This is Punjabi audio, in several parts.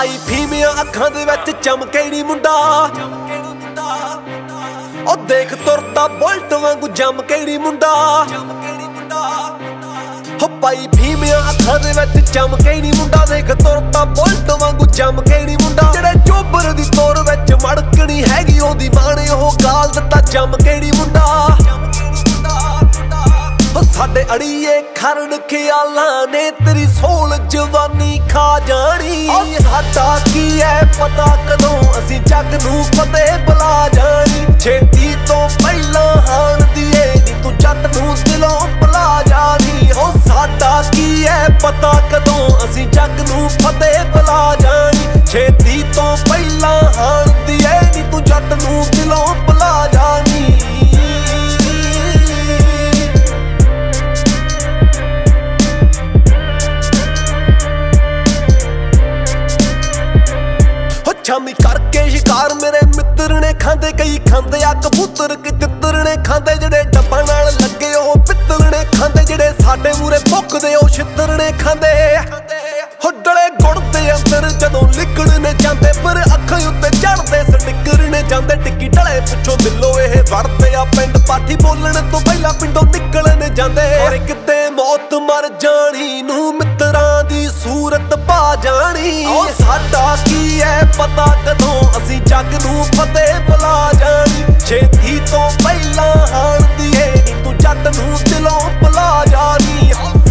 ਪਾਈ ਫੀਮਿਆਂ ਅੱਖਾਂ ਦੇ ਵਿੱਚ ਚਮਕੇ ਨੀ ਮੁੰਡਾ। ਉਹ ਦੇਖ ਤੁਰਦਾ ਬੁਲਟ ਵਾਂਗੂ ਜੰਮਕੇ ਨੀ ਮੁੰਡਾ। ਹੋ ਪਾਈ ਫੀਮਿਆਂ ਅੱਖਾਂ ਦੇ ਵਿੱਚ ਚਮਕੇ ਨੀ ਮੁੰਡਾ। ਦੇਖ ਤੁਰਦਾ ਬੁਲਟ ਵਾਂਗੂ ਜੰਮਕੇ ਨੀ ਮੁੰਡਾ। ਜਿਹੜੇ ਚੋਬਰ ਦੀ ਤੋਰ ਵਿੱਚ ਮੜਕਣੀ ਹੈਗੀ ਉਹਦੀ ਮਾਂ ਨੇ ਉਹ ਗਾਲ ਦਿੱਤਾ ਜੰਮਕੇ ਨੀ ਮੁੰਡਾ। ਸਾਡੇ ਅੜੀਏ ਖਰਨ ਖਿਆਲਾਂ ਨੇ ਤੇਰੀ ਸੋਲ ਜਵਾਨੀ ਖਾ ਜਾਣੀ। ਸਾਡਾ ਕੀ ਐ ਪਤਾ ਕਦੋਂ ਅਸੀਂ ਜੱਗ ਨੂੰ ਫਤਿਹ ਬੁਲਾ ਜਾਣੀ। ਛੇਤੀ ਤੋਂ ਪਹਿਲਾਂ ਹਾਣਦੀ ਏ ਨੀ ਤੂੰ ਜੱਟ ਨੂੰ ਦਿਲੋਂ ਭੁਲਾ ਜਾਣੀ। ਹੋ ਸਾਡਾ ਕੀ ਐ ਪਤਾ ਕਦੋਂ ਅਸੀਂ ਜੱਗ ਨੂੰ ਫਤਿਹ ਬੁਲਾ ਜਾਣੀ। ਛੇਤੀ ਤੋਂ ਪਹਿਲਾਂ ਹਾਣਦੀ ਏ ਨੀ ਤੂੰ ਜੱਟ ਨੂੰ ਦਿਲੋਂ ਭੁਲਾ ਜਾਣੀ। ਸ਼ਾਮੀ ਕਰਕੇ ਸ਼ਿਕਾਰ ਮੇਰੇ ਮਿੱਤਰ ਨੇ ਖਾਂਦੇ। ਕਈ ਖਾਂਦੇ ਆ ਕਬੂਤਰ ਕਿ ਤਿੱਤਰ ਨੇ ਖਾਂਦੇ। ਜਿਹੜੇ ਡੱਬਾਂ ਨਾਲ ਲੱਗੇ ਉਹ ਪਿੱਤਲ ਨੇ ਖਾਂਦੇ। ਜਿਹੜੇ ਸਾਡੇ ਮੂਰੇ ਭੁੱਖਦੇ ਉਹ ਛਿੱਤਰ ਨੇ ਖਾਂਦੇ। ਹੁੱਡਲੇ ਗੁੜ ਦੇ ਅੰਦਰ ਜਦੋਂ ਲਿਕੜਨੇ ਜਾਂਦੇ ਪਰ ਅੱਖਾਂ ਉੱਤੇ ਚੜਦੇ ਸਟਿੱਕਰ ਨੇ ਜਾਂਦੇ। ਟਿੱਕੀ ਢਲੇ ਪਿੱਛੋਂ ਦਿਲੋਂ ਇਹ ਵੜਦੇ ਆ ਪਿੰਡ ਪਾਠੀ ਬੋਲਣ ਤੋਂ ਪਹਿਲਾਂ ਪਿੰਡੋਂ ਨਿਕਲਣੇ ਜਾਂਦੇ। ਔਰ ਕਿਤੇ ਮੌਤ ਮਰ ਜਾਣੀ ਨੂੰ ਮਿੱਤਰਾਂ ਦੀ ਸੂਰਤ ਪਾ ਜਾਣੀ। ਸਾਡਾ ਕੀ ਐ ਪਤਾ ਕਦੋਂ ਅਸੀਂ ਜੱਗ ਨੂੰ ਫਤਿਹ ਬੁਲਾ ਜਾਣੀ। ਛੇਤੀ ਤੋਂ ਪਹਿਲਾਂ ਹਾਣਦੀ ਏ ਨੀ ਤੂੰ ਜੱਟ ਨੂੰ ਦਿਲੋਂ ਭੁਲਾ ਜਾਣੀ।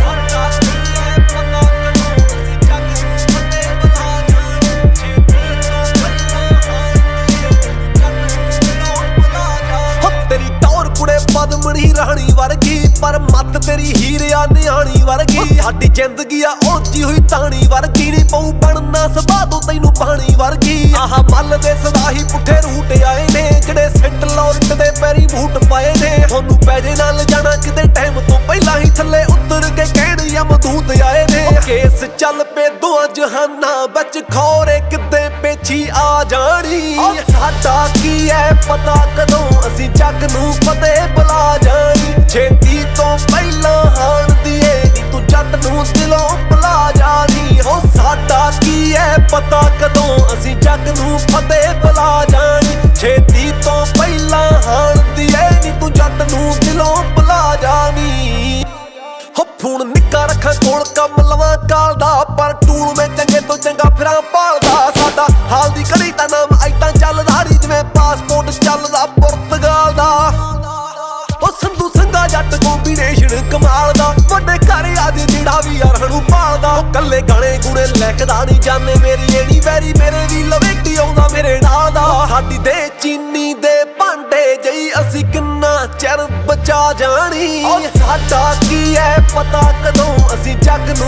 ਤੇਰੀ ਟੌਰ ਕੁੜੇ ਪਦਮਣੀ ਰਾਣੀ ਵਰਗੀ ਪਰ ਮੱਤ ਤੇਰੀ ਹੀਰਿਆ ਨਿਆਣੀ ਵਰਗੀ। ਸਾਡੀ ਜ਼ਿੰਦਗੀ ਆ ਉੱਚੀ ਹੋਈ ਤਾਣੀ ਵਰਗੀ। ਨੀ ਪਊ ਬਣਨਾ ਸਬਾਦੋਂ ਤੈਨੂੰ ਪਾਣੀ ਵਰਗੀ। ਆਹ ਮੱਲ ਦੇ ਸਦਾਹੀ ਪੁੱਠੇ ਰੂਟ ਆਏ ਨੇ ਜਿਹੜੇ ਸੈਂਟ ਲੌਰਟ ਦੇ ਪੈਰੀ ਬੂਟ ਪਾਏ ਨੇ। ਤੁਹਾਨੂੰ ਪੈਜੇ ਨਾਲ ਜਾਣਾ ਕਿਤੇ ਟਾਈਮ ਤੋਂ ਪਹਿਲਾਂ ਹੀ ਥੱਲੇ ਉਤਰ ਕੇ ਕਹਿਣ ਯਮਦੂਤ ਆਏ ਨੇ। ਕੇਸ ਚੱਲ ਪਏ ਦੋਹਾਂ ਜਹਾਨਾਂ ਵਿੱਚ ਖੌਰੇ ਕਿਤੇ ਪੇਛੀ ਆ ਜਾਣੀ। ਸਾਡਾ ਕੀ ਐ ਪਤਾ ਕਦੋਂ ਅਸੀਂ ਜੱਗ ਨੂੰ ਫਤਿਹ ਬੁਲਾ ਜਾਣੀ। ਛੇਤੀ ਤੋਂ ਪਹਿਲਾਂ ਹਾਣਦੀ ਏ ਨੀ ਤੂੰ ਜੱਟ ਨੂੰ ਦਿਲੋਂ ਭੁਲਾ ਜਾਣੀ। ਹੋ ਸਾਡਾ ਕੀ ਐ ਪਤਾ ਕਦੋਂ ਅਸੀਂ ਜੱਗ ਨੂੰ ਫਤਿਹ ਬੁਲਾ ਜਾਣੀ। ਛੇਤੀ ਤੋਂ ਪਹਿਲਾਂ ਹਾਣਦੀ ਏ ਨੀ ਤੂੰ ਜੱਟ ਨੂੰ ਦਿਲੋਂ ਭੁਲਾ ਜਾਣੀ। ਹੋ ਫੋਨ ਨਿੱਕਾ ਰੱਖਾਂ ਕੋਲ ਕੰਮ ਲਵਾਂ ਕਾਲ ਦਾ ਪਰ ਟੂਲ ਮੈਂ ਚੰਗੇ ਤੋਂ ਚੰਗਾ ਫਿਰਾਂ ਭਾਲਦਾ। ਸਾਡਾ ਹਾਲ ਦੀ ਘੜੀ ਤਾਂ ਨਾਮ ਐਦਾਂ ਚੱਲਦਾ ਨੀ ਜਿਵੇਂ ਪਾਸਪੋਰਟ ਚੱਲਦਾ ਪੁਰਤਗਾਲ ਦਾ। ਉਹ ਸੰਧੂ ਸੰਘਾ ਜੱਟ ਕੋਂਬੀਨੇਸ਼ਨ ਕਮਾਲ ਦਾ। ਵੱਡੇ ਘਰ ਅੱਜ ਜਿਹੜਾ ਵੀ ਯਾਰ ਨੂੰ ਭਾਲਦਾ। ਉਹ ਕੱਲੇ ਗਾਣੇ ਗੁਣੇ ਲਿਖਦਾ ਨੀ ਜਾਣੇ ਮੇਰੀ ਏੜੀ ਵੈਰੀ ਮੇਰੇ ਵੀ ਲਵੇਟੀ ਆਉਂਦਾ ਮੇਰੇ ਨਾਲ ਦਾ। ਸਾਡੀ ਦੇ ਚੀਨੀ ਦੇ ਭਾਂਡੇ ਜਈ ਅਸੀਂ ਕਿੰਨਾ ਚਿਰ ਬਚਾ ਜਾਣੀ। ਸਾਡਾ ਕੀ ਐ ਪਤਾ ਕਦੋਂ ਅਸੀਂ ਜੱਗ